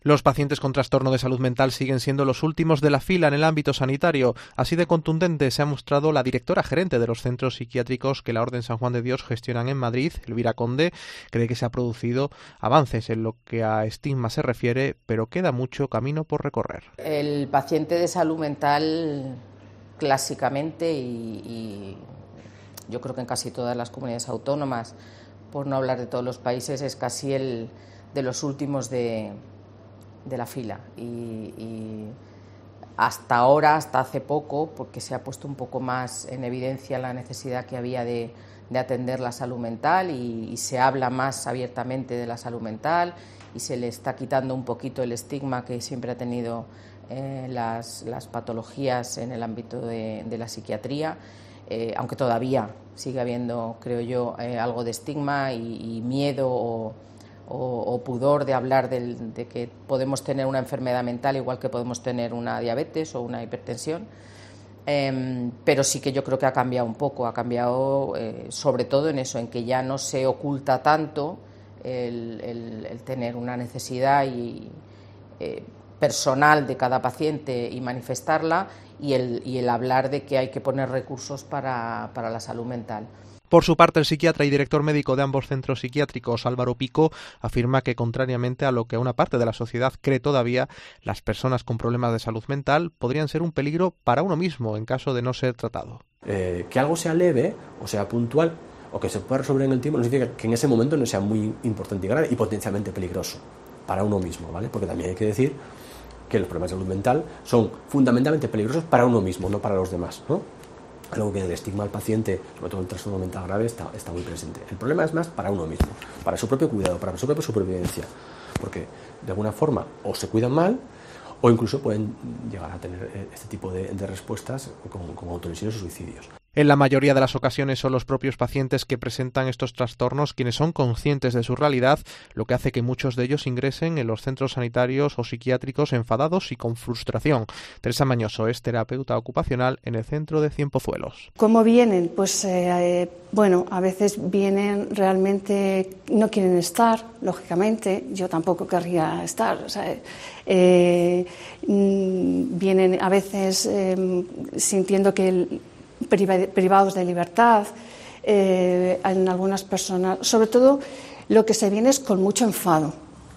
Los pacientes con trastorno de salud mental siguen siendo los últimos de la fila en el ámbito sanitario. Así de contundente se ha mostrado la directora gerente de los centros psiquiátricos que la Orden San Juan de Dios gestionan en Madrid, Elvira Conde. Cree que se ha producido avances en lo que a estigma se refiere, pero queda mucho camino por recorrer. El paciente de salud mental, clásicamente, y yo creo que en casi todas las comunidades autónomas, por no hablar de todos los países, es casi el de los últimos de la fila y hasta ahora, hasta hace poco, porque se ha puesto un poco más en evidencia la necesidad que había de atender la salud mental y se habla más abiertamente de la salud mental y se le está quitando un poquito el estigma que siempre ha tenido las patologías en el ámbito de la psiquiatría, aunque todavía sigue habiendo, creo yo, algo de estigma y miedo o pudor de hablar de que podemos tener una enfermedad mental igual que podemos tener una diabetes o una hipertensión, pero sí que yo creo que ha cambiado un poco, ha cambiado sobre todo en eso, en que ya no se oculta tanto el tener una necesidad personal de cada paciente y manifestarla y el hablar de que hay que poner recursos para la salud mental. Por su parte, el psiquiatra y director médico de ambos centros psiquiátricos, Álvaro Pico, afirma que, contrariamente a lo que una parte de la sociedad cree todavía, las personas con problemas de salud mental podrían ser un peligro para uno mismo en caso de no ser tratado. Que algo sea leve o sea puntual o que se pueda resolver en el tiempo no significa que en ese momento no sea muy importante y grave y potencialmente peligroso para uno mismo, ¿vale? Porque también hay que decir que los problemas de salud mental son fundamentalmente peligrosos para uno mismo, no para los demás, ¿no? Algo que en el estigma al paciente, sobre todo el trastorno mental grave, está muy presente. El problema es más para uno mismo, para su propio cuidado, para su propia supervivencia, porque de alguna forma o se cuidan mal o incluso pueden llegar a tener este tipo de respuestas con autolesiones o suicidios. En la mayoría de las ocasiones son los propios pacientes que presentan estos trastornos quienes son conscientes de su realidad, lo que hace que muchos de ellos ingresen en los centros sanitarios o psiquiátricos enfadados y con frustración. Teresa Mañoso es terapeuta ocupacional en el centro de Cienpozuelos. ¿Cómo vienen? Pues a veces vienen realmente, no quieren estar, lógicamente, yo tampoco querría estar, o sea, vienen a veces sintiendo que privados de libertad, en algunas personas, sobre todo lo que se viene es con mucho enfado,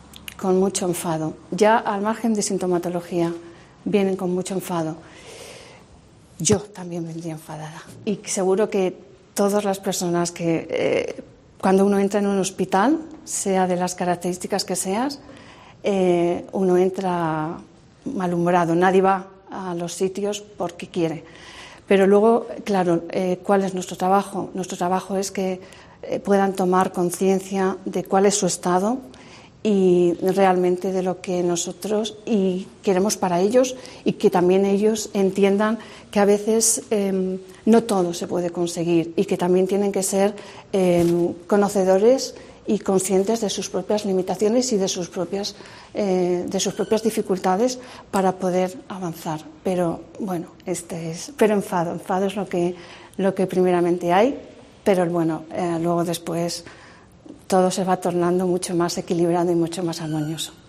ya al margen de sintomatología, vienen con mucho enfado. Yo también vendría enfadada y seguro que todas las personas que cuando uno entra en un hospital, sea de las características que seas, uno entra malhumorado, nadie va a los sitios porque quiere. Pero luego, claro, ¿cuál es nuestro trabajo? Nuestro trabajo es que puedan tomar conciencia de cuál es su estado y realmente de lo que nosotros queremos para ellos y que también ellos entiendan que a veces no todo se puede conseguir y que también tienen que ser conocedores y conscientes de sus propias limitaciones y de sus propias dificultades para poder avanzar. Pero bueno, enfado es lo que primeramente hay, pero bueno, luego después todo se va tornando mucho más equilibrado y mucho más armonioso.